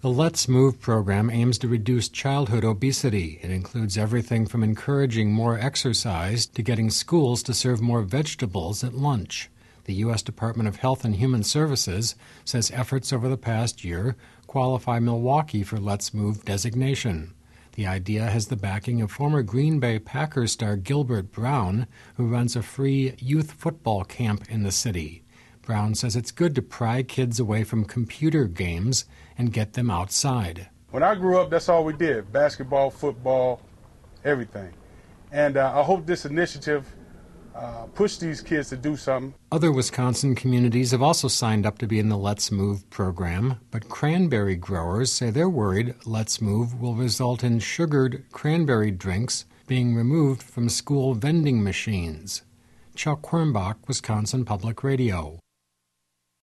The Let's Move program aims to reduce childhood obesity. It includes everything from encouraging more exercise to getting schools to serve more vegetables at lunch. The U.S. Department of Health and Human Services says efforts over the past year qualify Milwaukee for Let's Move designation. The idea has the backing of former Green Bay Packers star Gilbert Brown, who runs a free youth football camp in the city. Brown says it's good to pry kids away from computer games and get them outside. When I grew up, that's all we did, basketball, football, everything. And I hope this initiative push these kids to do something. Other Wisconsin communities have also signed up to be in the Let's Move program, but cranberry growers say they're worried Let's Move will result in sugared cranberry drinks being removed from school vending machines. Chuck Quirmbach, Wisconsin Public Radio.